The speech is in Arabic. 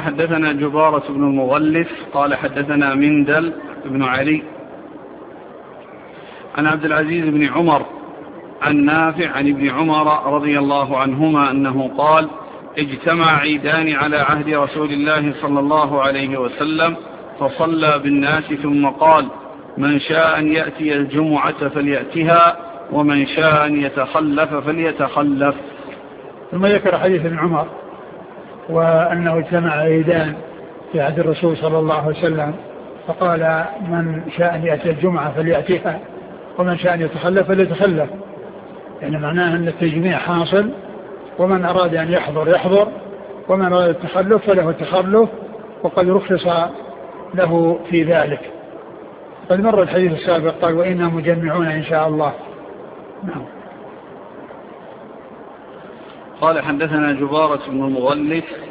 حدثنا جبارة بن المغلف قال حدثنا مندل بن علي عن عبد العزيز بن عمر عن نافع عن ابن عمر رضي الله عنهما أنه قال اجتمع عيدان على عهد رسول الله صلى الله عليه وسلم فصلى بالناس ثم قال من شاء أن يأتي الجمعة فليأتها ومن شاء أن يتخلف فليتخلف. ثم ذكر حديث ابن عمر وأنه اجتمع عيدان في عهد الرسول صلى الله عليه وسلم فقال من شاء أن يأتي الجمعة فليأتيها ومن شاء أن يتخلف فليتخلف، يعني معناه أن التجميع حاصل ومن أراد أن يحضر يحضر ومن أراد التخلف فله التخلف وقد رخص له في ذلك. قد مر الحديث السابق قال وإنا مجمعون إن شاء الله. نعم. قال حدثنا جبارة بن المغلف